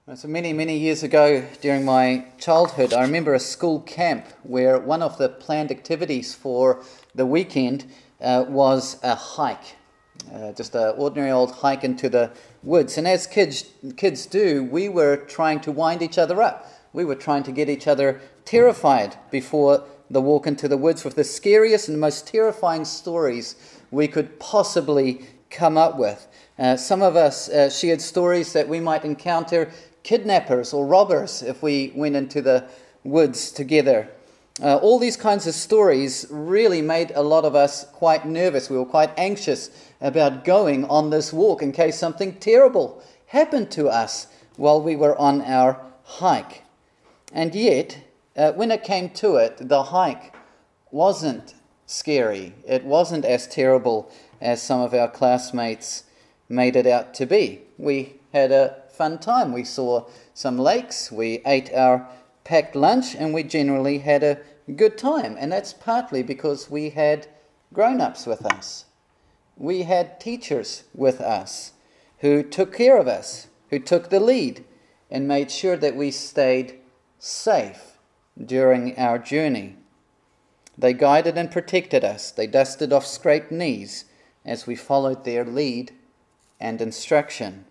So many years ago during my childhood, I remember a school camp where one of the planned activities for the weekend was a hike, just an ordinary old hike into the woods. And as kids do, we were trying to wind each other up. We were trying to get each other terrified before the walk into the woods with the scariest and most terrifying stories we could possibly come up with. Some of us shared stories that we might encounter kidnappers or robbers if we went into the woods together. All these kinds of stories really made a lot of us quite nervous. We were quite anxious about going on this walk in case something terrible happened to us while we were on our hike. And yet, when it came to it, the hike wasn't scary. It wasn't as terrible as some of our classmates made it out to be. We had a fun time. We saw some lakes, we ate our packed lunch, and we generally had a good time. And that's partly because we had grown-ups with us. We had teachers with us who took care of us, who took the lead and made sure that we stayed safe during our journey. They guided and protected us. They dusted off scraped knees as we followed their lead and instruction.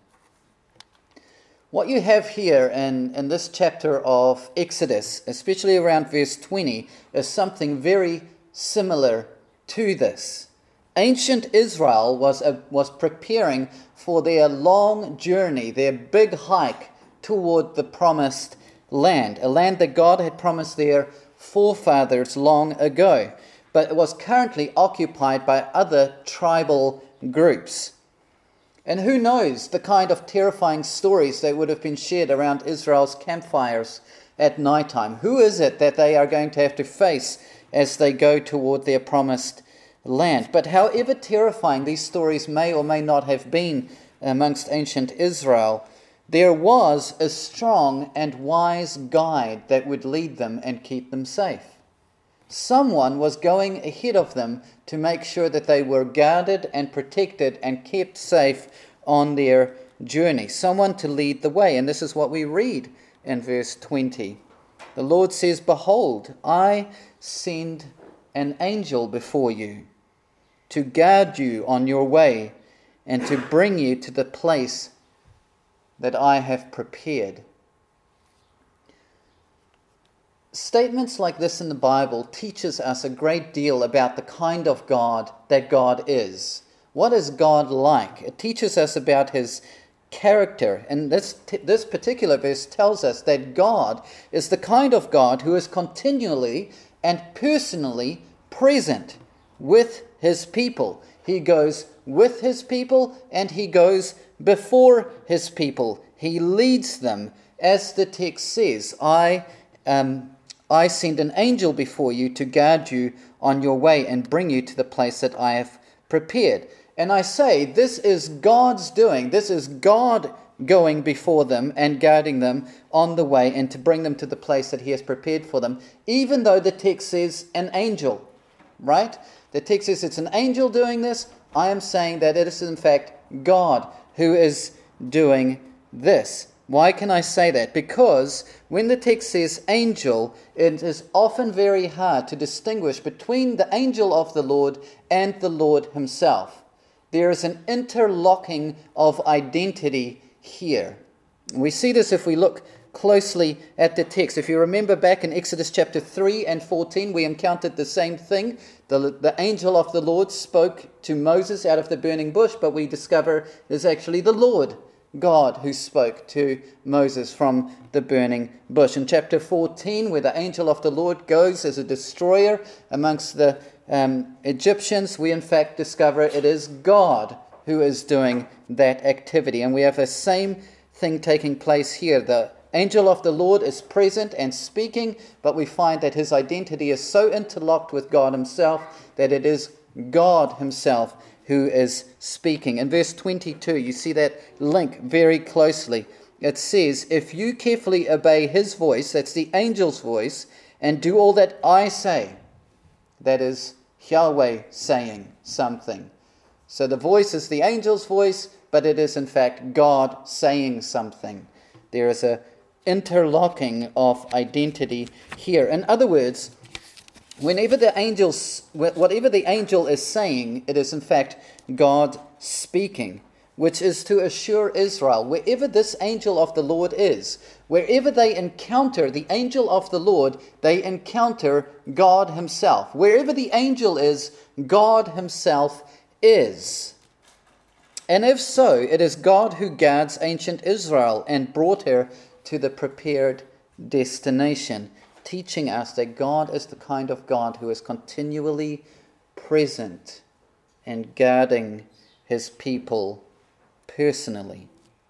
What you have here in this chapter of Exodus, especially around verse 20, is something very similar to this. Ancient Israel was preparing for their long journey, their big hike toward the promised land, a land that God had promised their forefathers long ago, but it was currently occupied by other tribal groups. And who knows the kind of terrifying stories that would have been shared around Israel's campfires at nighttime. Who is it that they are going to have to face as they go toward their promised land? But however terrifying these stories may or may not have been amongst ancient Israel, there was a strong and wise guide that would lead them and keep them safe. Someone was going ahead of them to make sure that they were guarded and protected and kept safe on their journey. Someone to lead the way. And this is what we read in verse 20. The Lord says, "Behold, I send an angel before you to guard you on your way and to bring you to the place that I have prepared." Statements like this in the Bible teaches us a great deal about the kind of God that God is. What is God like? It teaches us about his character. And this particular verse tells us that God is the kind of God who is continually and personally present with his people. He goes with his people and he goes before his people. He leads them. As the text says, I send an angel before you to guard you on your way and bring you to the place that I have prepared. And I say, this is God's doing. This is God going before them and guarding them on the way and to bring them to the place that he has prepared for them, even though the text says an angel, right? The text says it's an angel doing this. I am saying that it is in fact God who is doing this. Why can I say that? Because when the text says angel, it is often very hard to distinguish between the angel of the Lord and the Lord himself. There is an interlocking of identity here. We see this if we look closely at the text. If you remember back in Exodus chapter 3 and 14, we encountered the same thing. The angel of the Lord spoke to Moses out of the burning bush, but we discover it is actually the Lord God who spoke to Moses from the burning bush. In chapter 14, where the angel of the Lord goes as a destroyer amongst the Egyptians, we in fact discover it is God who is doing that activity. And we have the same thing taking place here. The angel of the Lord is present and speaking, but we find that his identity is so interlocked with God himself that it is God himself who is speaking. In verse 22, you see that link very closely. It says, if you carefully obey his voice, that's the angel's voice, and do all that I say, that is Yahweh saying something. So the voice is the angel's voice, but it is in fact God saying something. There is a interlocking of identity here. In other words, whatever the angel is saying, it is in fact God speaking, which is to assure Israel, wherever this angel of the Lord is, wherever they encounter the angel of the Lord, they encounter God himself. Wherever the angel is, God himself is. And if so, it is God who guards ancient Israel and brought her to the prepared destination, teaching us that God is the kind of God who is continually present and guarding his people personally.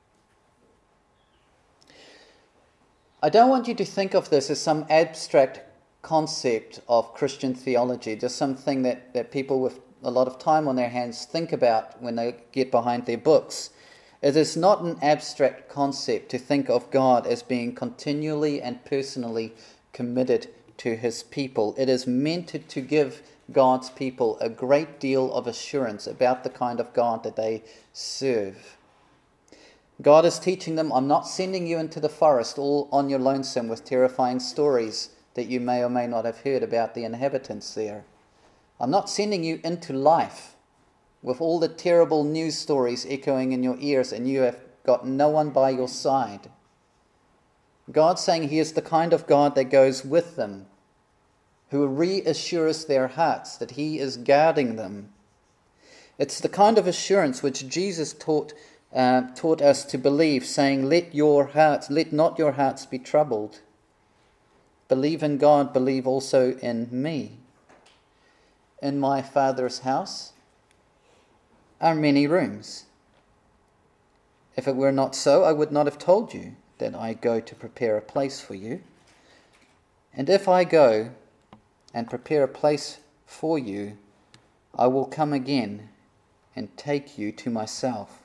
I don't want you to think of this as some abstract concept of Christian theology, just something that people with a lot of time on their hands think about when they get behind their books. It is not an abstract concept to think of God as being continually and personally committed to his people. It is meant to give God's people a great deal of assurance about the kind of God that they serve. God is teaching them, I'm not sending you into the forest all on your lonesome with terrifying stories that you may or may not have heard about the inhabitants there. I'm not sending you into life with all the terrible news stories echoing in your ears and you have got no one by your side. God's saying he is the kind of God that goes with them, who reassures their hearts that he is guarding them. It's the kind of assurance which Jesus taught us to believe, saying, let not your hearts be troubled. Believe in God, believe also in me. In my Father's house are many rooms. If it were not so, I would not have told you that I go to prepare a place for you. And if I go and prepare a place for you, I will come again and take you to myself,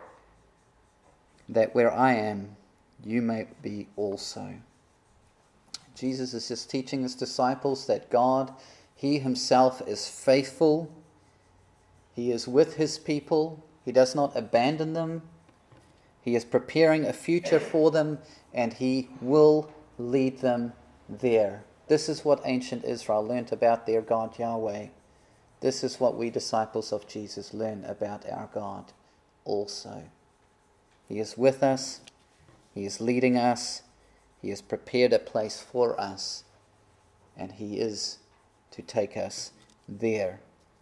that where I am, you may be also. Jesus is just teaching his disciples that God, he himself is faithful. He is with his people. He does not abandon them. He is preparing a future for them, and he will lead them there. This is what ancient Israel learnt about their God Yahweh. This is what we disciples of Jesus learn about our God also. He is with us. He is leading us. He has prepared a place for us, and he is to take us there.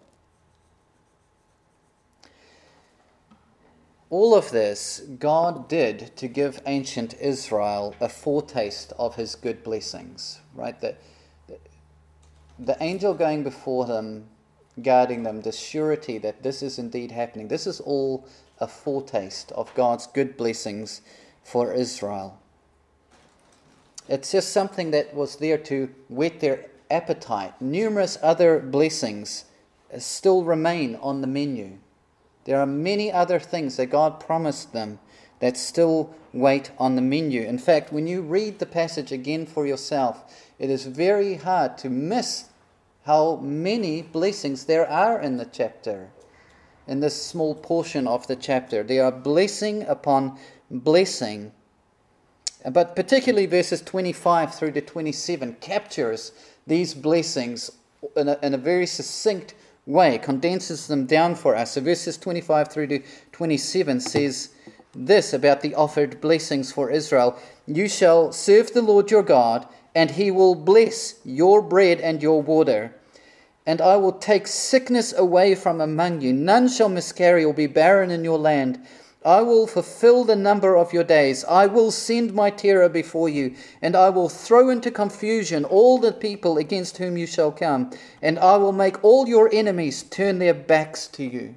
All of this God did to give ancient Israel a foretaste of his good blessings, right? The angel going before them, guarding them, the surety that this is indeed happening. This is all a foretaste of God's good blessings for Israel. It's just something that was there to whet their appetite. Numerous other blessings still remain on the menu. There are many other things that God promised them that still wait on the menu. In fact, when you read the passage again for yourself, it is very hard to miss how many blessings there are in the chapter. In this small portion of the chapter, there are blessing upon blessing. But particularly verses 25 through to 27 captures these blessings in a very succinct way, condenses them down for us. So verses 25 through to 27 says this about the offered blessings for Israel. You shall serve the Lord your God, and he will bless your bread and your water. And I will take sickness away from among you. None shall miscarry or be barren in your land. I will fulfill the number of your days. I will send my terror before you, and I will throw into confusion all the people against whom you shall come, and I will make all your enemies turn their backs to you.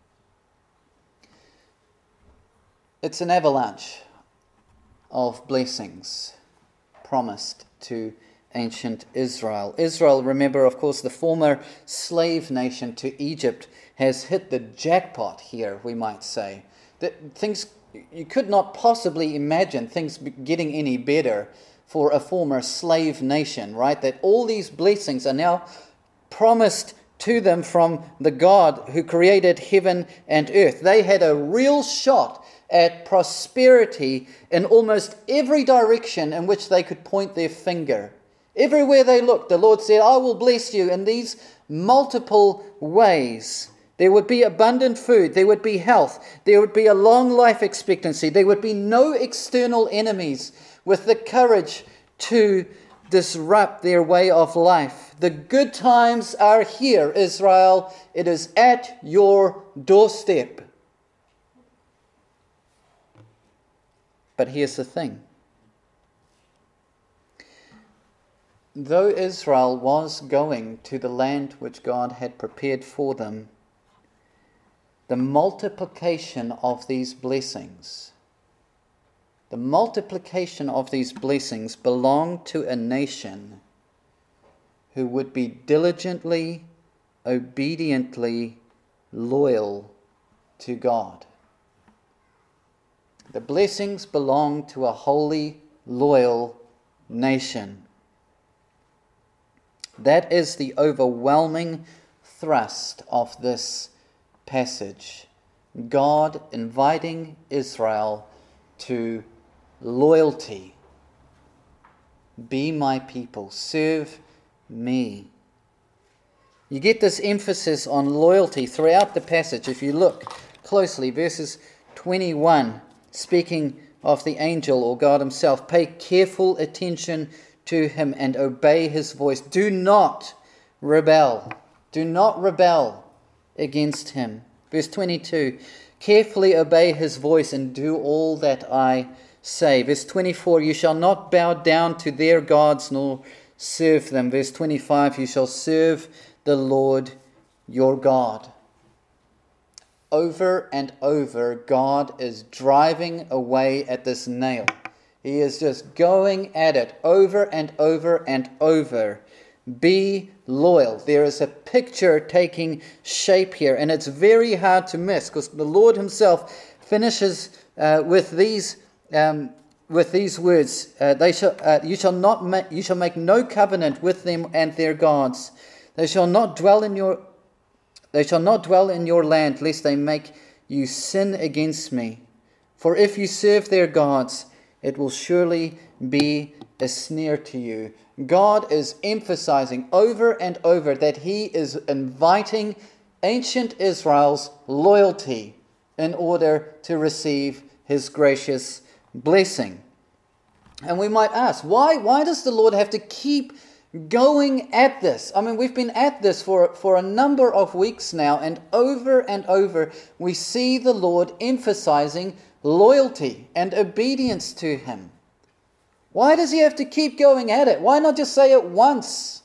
It's an avalanche of blessings promised to ancient Israel. Israel, remember, of course, the former slave nation to Egypt, has hit the jackpot here, we might say. That things, you could not possibly imagine things getting any better for a former slave nation, right? That all these blessings are now promised to them from the God who created heaven and earth. They had a real shot at prosperity in almost every direction in which they could point their finger. Everywhere they looked, the Lord said, I will bless you in these multiple ways. There would be abundant food, there would be health, there would be a long life expectancy, there would be no external enemies with the courage to disrupt their way of life. The good times are here, Israel. It is at your doorstep. But here's the thing. Though Israel was going to the land which God had prepared for them, the multiplication of these blessings belonged to a nation who would be diligently, obediently loyal to God. The blessings belong to a holy, loyal nation. That is the overwhelming thrust of this passage. God inviting Israel to loyalty. Be my people. Serve me. You get this emphasis on loyalty throughout the passage. If you look closely, verses 21, speaking of the angel or God himself, pay careful attention to him and obey his voice. Do not rebel. Do not rebel against him. Verse 22, carefully obey his voice and do all that I say. Verse 24, you shall not bow down to their gods nor serve them. Verse 25, you shall serve the Lord your God. Over and over, God is driving away at this nail. He is just going at it over and over and over. Be loyal. There is a picture taking shape here, and it's very hard to miss because the Lord himself finishes with these words: "You shall make no covenant with them and their gods. They shall not dwell in your land, lest they make you sin against me. For if you serve their gods, it will surely be a snare to you." God is emphasizing over and over that he is inviting ancient Israel's loyalty in order to receive his gracious blessing. And we might ask, why does the Lord have to keep going at this? I mean, we've been at this for a number of weeks now, and over we see the Lord emphasizing loyalty and obedience to him. Why does he have to keep going at it? Why not just say it once?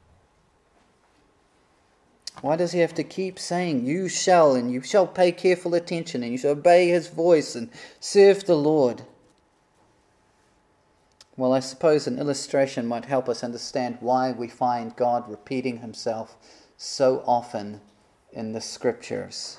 Why does he have to keep saying, you shall pay careful attention, and you shall obey his voice and serve the Lord? Well, I suppose an illustration might help us understand why we find God repeating himself so often in the scriptures.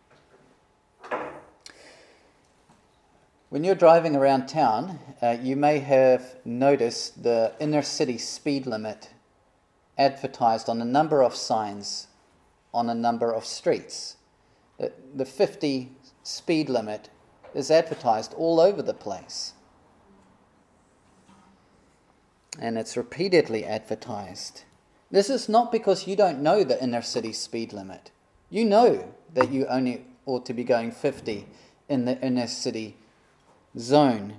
When you're driving around town, you may have noticed the inner city speed limit advertised on a number of signs on a number of streets. The 50 speed limit is advertised all over the place. And it's repeatedly advertised. This is not because you don't know the inner city speed limit. You know that you only ought to be going 50 in the inner city zone.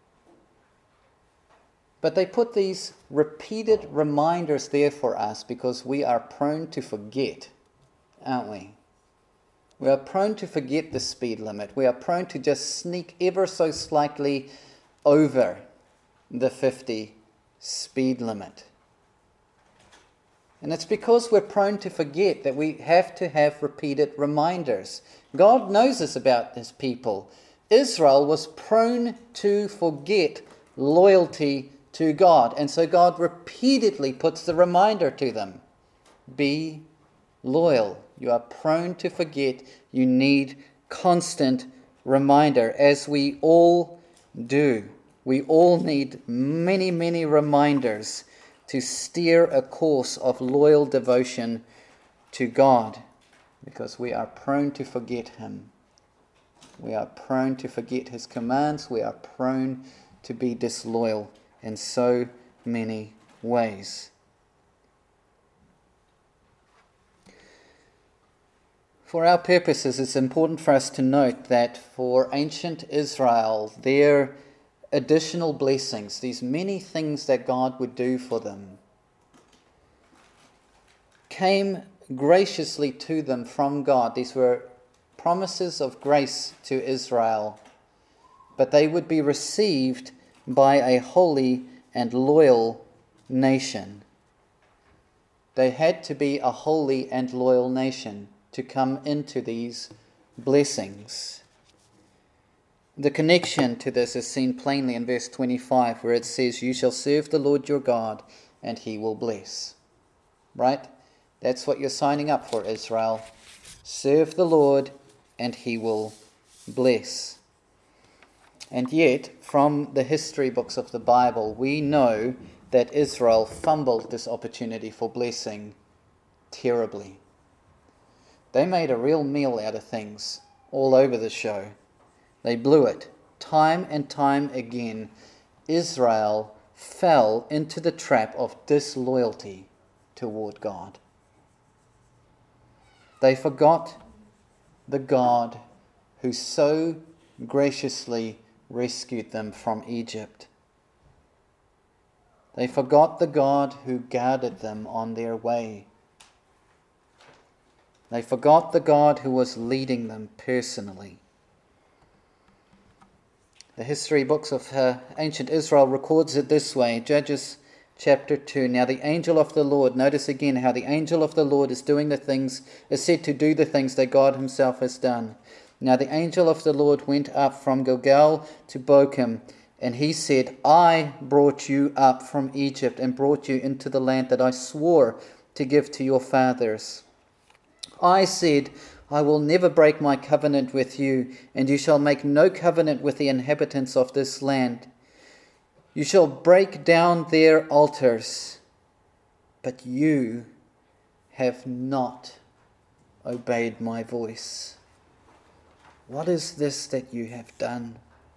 But they put these repeated reminders there for us because we are prone to forget, aren't we? We are prone to forget the speed limit. We are prone to just sneak ever so slightly over the 50 speed limit. And it's because we're prone to forget that we have to have repeated reminders. God knows this about his people. Israel was prone to forget loyalty to God. And so God repeatedly puts the reminder to them. Be loyal. You are prone to forget. You need constant reminder, as we all do. We all need many, many reminders to steer a course of loyal devotion to God, because we are prone to forget him. We are prone to forget his commands. We are prone to be disloyal in so many ways. For our purposes, it's important for us to note that for ancient Israel, their additional blessings, these many things that God would do for them, came graciously to them from God. These were promises of grace to Israel, but they would be received by a holy and loyal nation. They had to be a holy and loyal nation to come into these blessings. The connection to this is seen plainly in verse 25, where it says, "You shall serve the Lord your God, and he will bless." Right? That's what you're signing up for, Israel. Serve the Lord, and he will bless. And yet, from the history books of the Bible, we know that Israel fumbled this opportunity for blessing terribly. They made a real meal out of things all over the show. They blew it. Time and time again, Israel fell into the trap of disloyalty toward God. They forgot the God who so graciously rescued them from Egypt. They forgot the God who guarded them on their way. They forgot the God who was leading them personally. The history books of ancient Israel records it this way. Judges chapter 2. Now the angel of the Lord, notice again how the angel of the Lord is said to do the things that God himself has done. Now the angel of the Lord went up from Gilgal to Bochim, and he said, "I brought you up from Egypt and brought you into the land that I swore to give to your fathers. I said, I will never break my covenant with you, and you shall make no covenant with the inhabitants of this land. You shall break down their altars, but you have not obeyed my voice. What is this that you have done?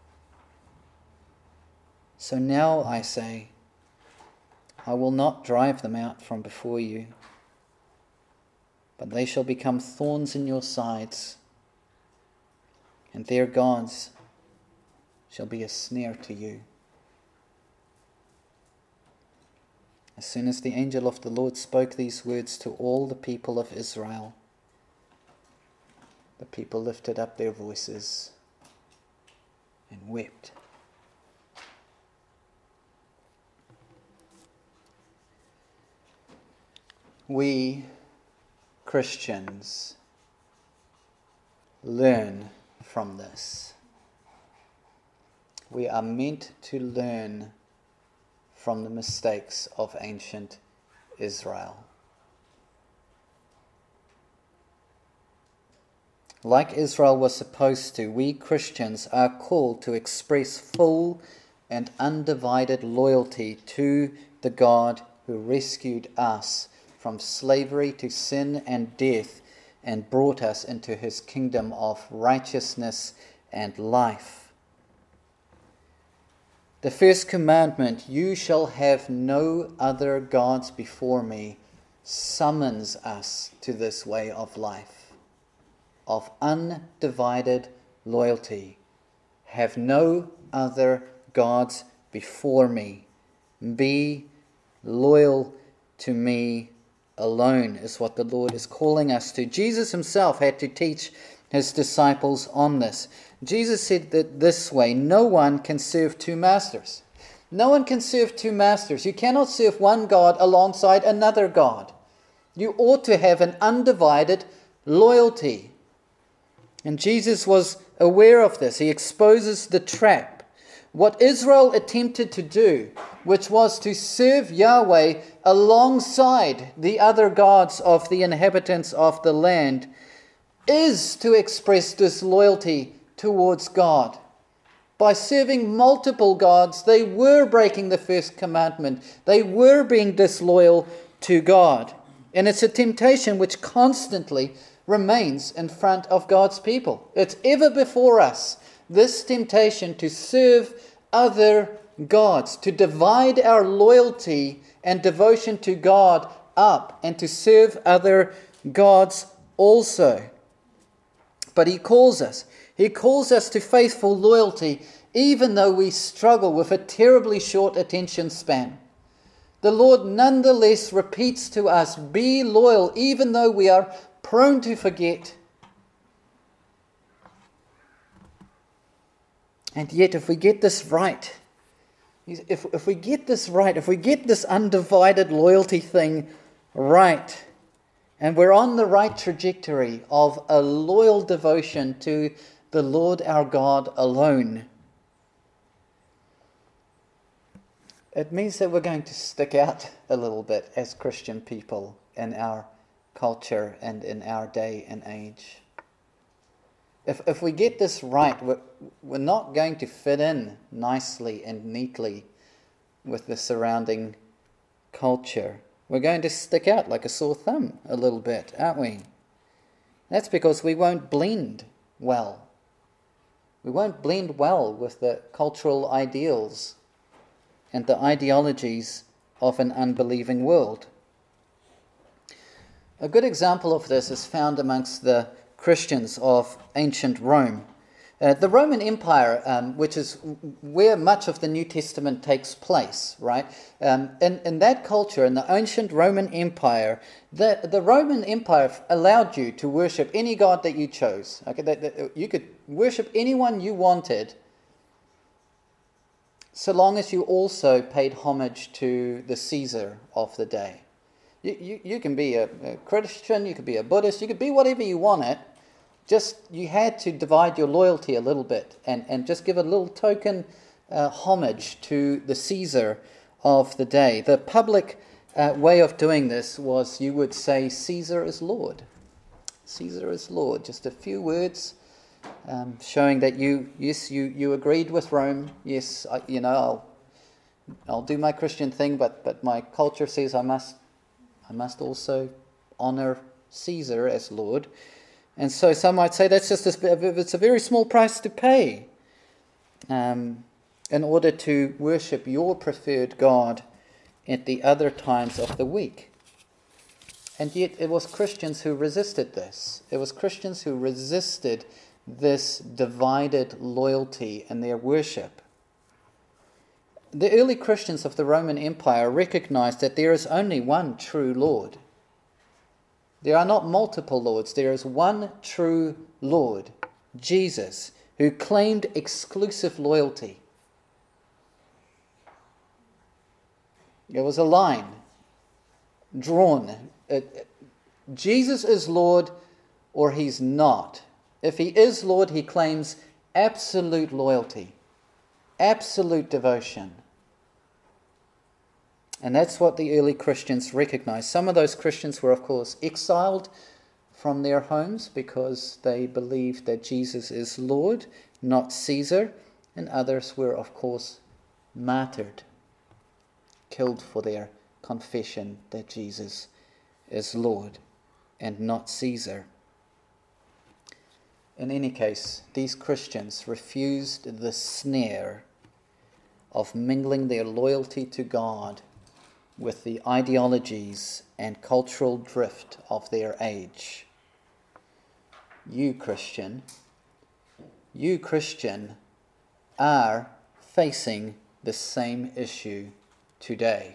So now I say, I will not drive them out from before you, but they shall become thorns in your sides, and their gods shall be a snare to you." As soon as the angel of the Lord spoke these words to all the people of Israel, the people lifted up their voices and wept. We Christians learn from this. We are meant to learn from the mistakes of ancient Israel. Like Israel was supposed to, we Christians are called to express full and undivided loyalty to the God who rescued us from slavery to sin and death and brought us into his kingdom of righteousness and life. The first commandment, "You shall have no other gods before me," summons us to this way of life, of undivided loyalty. Have no other gods before me. Be loyal to me alone is what the Lord is calling us to. Jesus himself had to teach his disciples on this. Jesus said that this way, no one can serve two masters. No one can serve two masters. You cannot serve one God alongside another God. You ought to have an undivided loyalty. And Jesus was aware of this. He exposes the trap. What Israel attempted to do, which was to serve Yahweh alongside the other gods of the inhabitants of the land, is to express disloyalty towards God. By serving multiple gods, they were breaking the first commandment. They were being disloyal to God. And it's a temptation which constantly remains in front of God's people. It's ever before us, this temptation to serve other gods, to divide our loyalty and devotion to God up and to serve other gods also. But He calls us to faithful loyalty, even though we struggle with a terribly short attention span. The Lord nonetheless repeats to us, be loyal, even though we are prone to forget. And yet, if we get this right, if we get this right, if we get this undivided loyalty thing right, and we're on the right trajectory of a loyal devotion to the Lord our God alone, it means that we're going to stick out a little bit as Christian people in our culture and in our day and age. If we get this right, we're not going to fit in nicely and neatly with the surrounding culture. We're going to stick out like a sore thumb a little bit, aren't we? That's because we won't blend well. We won't blend well with the cultural ideals and the ideologies of an unbelieving world. A good example of this is found amongst the Christians of ancient Rome. The Roman Empire, which is where much of the New Testament takes place, right? In that culture, in the ancient Roman Empire, the Roman Empire allowed you to worship any god that you chose. Okay, you could worship anyone you wanted, so long as you also paid homage to the Caesar of the day. You can be a Christian, you could be a Buddhist, you could be whatever you wanted. Just you had to divide your loyalty a little bit and just give a little token homage to the Caesar of the day. The public way of doing this was you would say, Caesar is Lord. Caesar is Lord. Just a few words showing that you agreed with Rome. Yes, I'll do my Christian thing, but my culture says I must also honor Caesar as Lord. And so some might say that's just it's a very small price to pay in order to worship your preferred God at the other times of the week. And yet it was Christians who resisted this. It was Christians who resisted this divided loyalty in their worship. The early Christians of the Roman Empire recognized that there is only one true Lord. There are not multiple lords. There is one true Lord, Jesus, who claimed exclusive loyalty. There was a line drawn. Jesus is Lord or He's not. If He is Lord, He claims absolute loyalty, absolute devotion. And that's what the early Christians recognized. Some of those Christians were, of course, exiled from their homes because they believed that Jesus is Lord, not Caesar. And others were, of course, martyred, killed for their confession that Jesus is Lord and not Caesar. In any case, these Christians refused the snare of mingling their loyalty to God with the ideologies and cultural drift of their age. You Christian are facing the same issue today.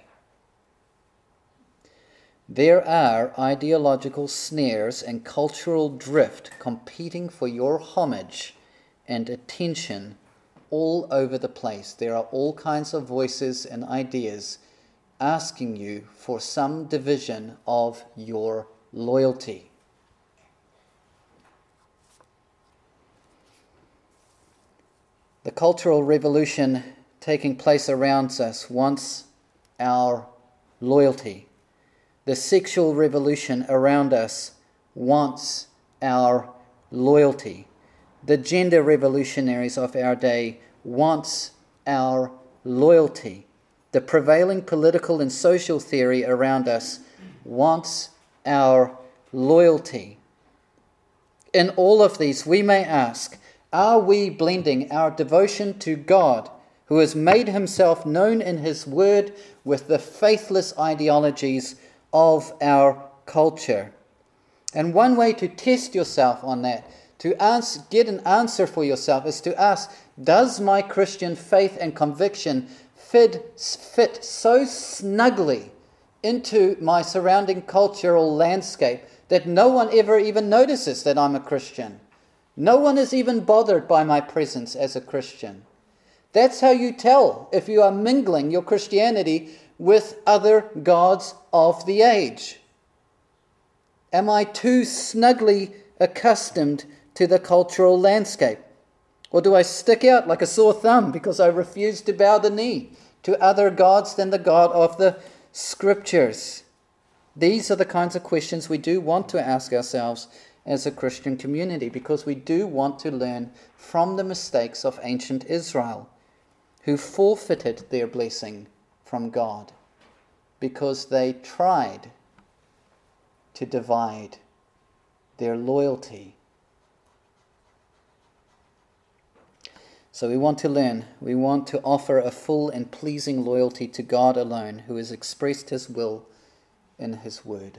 There are ideological snares and cultural drift competing for your homage and attention all over the place. There are all kinds of voices and ideas asking you for some division of your loyalty. The cultural revolution taking place around us wants our loyalty. The sexual revolution around us wants our loyalty. The gender revolutionaries of our day wants our loyalty. The prevailing political and social theory around us wants our loyalty. in all of these, we may ask, are we blending our devotion to God, who has made himself known in his word, with the faithless ideologies of our culture? And one way to test yourself on that, to get an answer for yourself, is to ask, does my Christian faith and conviction fit so snugly into my surrounding cultural landscape that no one ever even notices that I'm a Christian? No one is even bothered by my presence as a Christian. That's how you tell if you are mingling your Christianity with other gods of the age. Am I too snugly accustomed to the cultural landscape? Or do I stick out like a sore thumb because I refuse to bow the knee to other gods than the God of the Scriptures? These are the kinds of questions we do want to ask ourselves as a Christian community, because we do want to learn from the mistakes of ancient Israel, who forfeited their blessing from God because they tried to divide their loyalty. So we want to learn. We want to offer a full and pleasing loyalty to God alone, who has expressed his will in his word.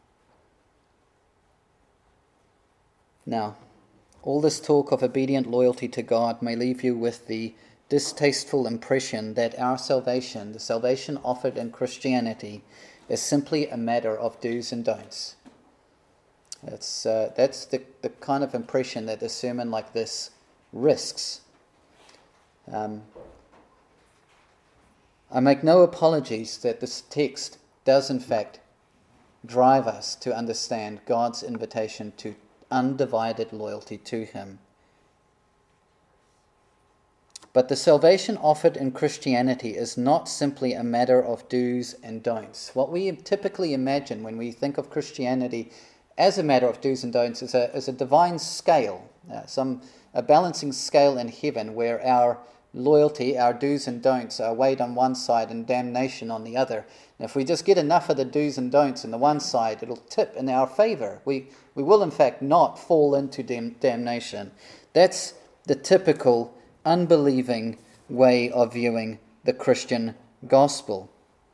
Now, all this talk of obedient loyalty to God may leave you with the distasteful impression that our salvation, the salvation offered in Christianity, is simply a matter of do's and don'ts. That's the kind of impression that a sermon like this risks. I make no apologies that this text does in fact drive us to understand God's invitation to undivided loyalty to him. But the salvation offered in Christianity is not simply a matter of do's and don'ts. What we typically imagine when we think of Christianity as a matter of do's and don'ts is a divine scale, a balancing scale in heaven where our loyalty, our do's and don'ts are weighed on one side and damnation on the other. And if we just get enough of the do's and don'ts on the one side, it'll tip in our favor. We will in fact not fall into damnation. That's the typical unbelieving way of viewing the Christian gospel.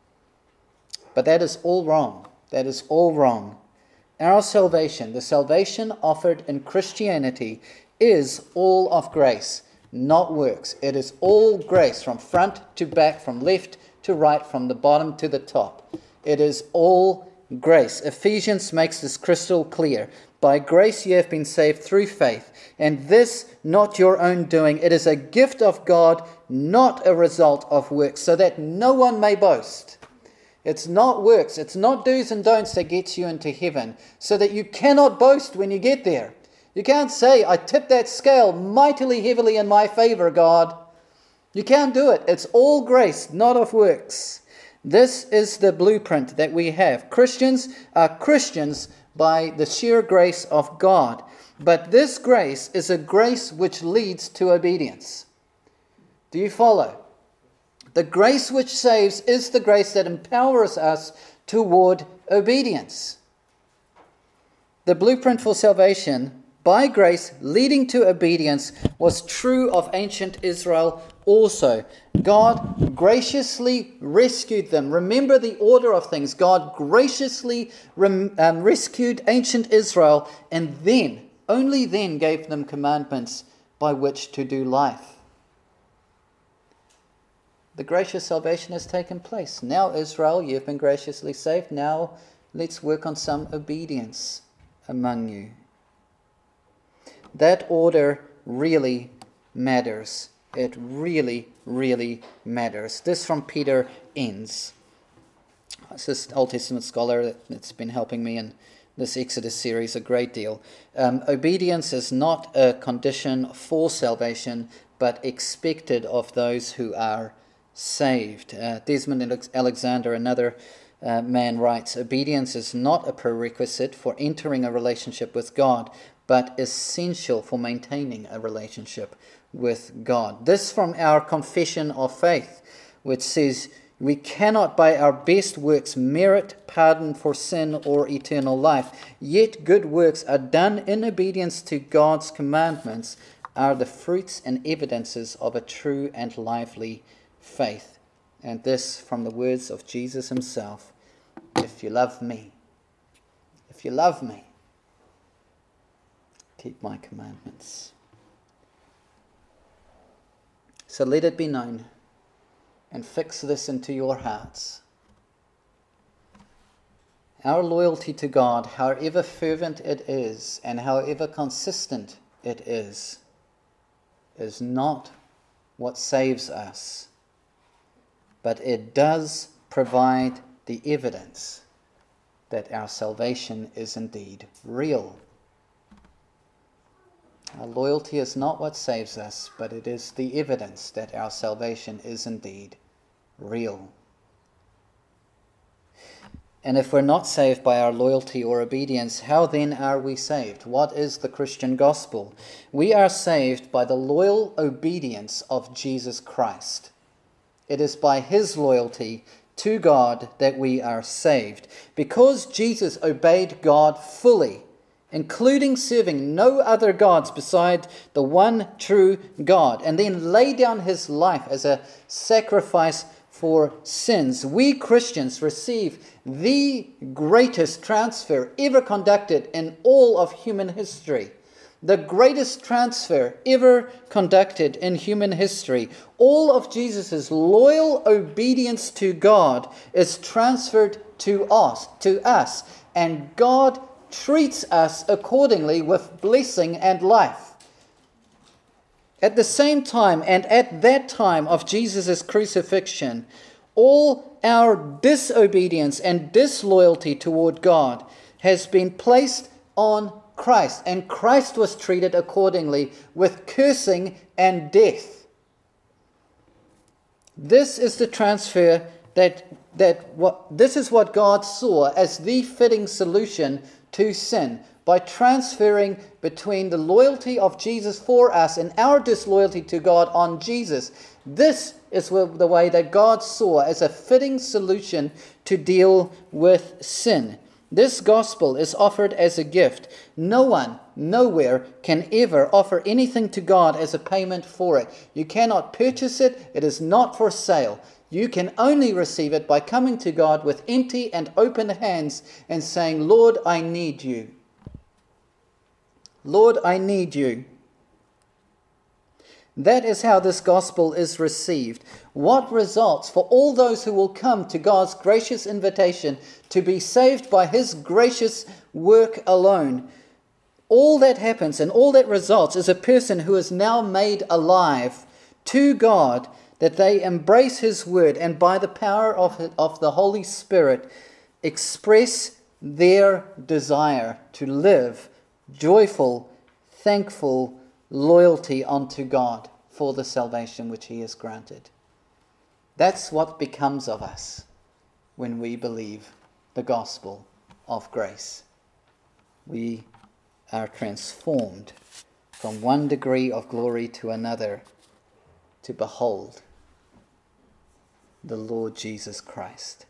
But that is all wrong. That is all wrong. Our salvation, the salvation offered in Christianity, is all of grace, not works. It is all grace from front to back, from left to right, from the bottom to the top. It is all grace. Ephesians makes this crystal clear. By grace you have been saved through faith, and this not your own doing. It is a gift of God, not a result of works, so that no one may boast. It's not works, it's not do's and don'ts that gets you into heaven, so that you cannot boast when you get there. You can't say, I tipped that scale mightily heavily in my favor, God. You can't do it. It's all grace, not of works. This is the blueprint that we have. Christians are Christians by the sheer grace of God. But this grace is a grace which leads to obedience. Do you follow? The grace which saves is the grace that empowers us toward obedience. The blueprint for salvation by grace leading to obedience was true of ancient Israel also. God graciously rescued them. Remember the order of things. God graciously rescued ancient Israel, and then, only then, gave them commandments by which to do life. The gracious salvation has taken place. Now, Israel, you've been graciously saved. Now, let's work on some obedience among you. That order really matters. It really, really matters. This from Peter Enns. This is an Old Testament scholar that's been helping me in this Exodus series a great deal. Obedience is not a condition for salvation, but expected of those who are saved. Desmond Alexander, another man, writes, obedience is not a prerequisite for entering a relationship with God, but essential for maintaining a relationship with God. This from our confession of faith, which says, We cannot by our best works merit pardon for sin or eternal life. Yet good works are done in obedience to God's commandments are the fruits and evidences of a true and lively faith. And this from the words of Jesus himself. If you love me, keep my commandments. So let it be known, and fix this into your hearts. Our loyalty to God, however fervent it is, and however consistent it is not what saves us, but it does provide the evidence that our salvation is indeed real. Our loyalty is not what saves us, but it is the evidence that our salvation is indeed real. And if we're not saved by our loyalty or obedience, how then are we saved? What is the Christian gospel? We are saved by the loyal obedience of Jesus Christ. It is by his loyalty to God that we are saved. Because Jesus obeyed God fully, including serving no other gods beside the one true God, and then lay down his life as a sacrifice for sins, we Christians receive the greatest transfer ever conducted in all of human history. The greatest transfer ever conducted in human history. All of Jesus' loyal obedience to God is transferred to us, and God treats us accordingly with blessing and life. At the same time, and at that time of Jesus' crucifixion, all our disobedience and disloyalty toward God has been placed on Christ, and Christ was treated accordingly with cursing and death. This is the transfer this is what God saw as the fitting solution to sin, by transferring between the loyalty of Jesus for us and our disloyalty to God on Jesus. This is the way that God saw as a fitting solution to deal with sin. This gospel is offered as a gift. No one, nowhere, can ever offer anything to God as a payment for it. You cannot purchase it. It is not for sale. You can only receive it by coming to God with empty and open hands and saying, Lord, I need you. Lord, I need you. That is how this gospel is received. What results for all those who will come to God's gracious invitation to be saved by his gracious work alone? All that happens and all that results is a person who is now made alive to God, that they embrace his word and by the power of the Holy Spirit express their desire to live joyful, thankful loyalty unto God for the salvation which he has granted. That's what becomes of us when we believe the gospel of grace. We are transformed from one degree of glory to another to behold the Lord Jesus Christ.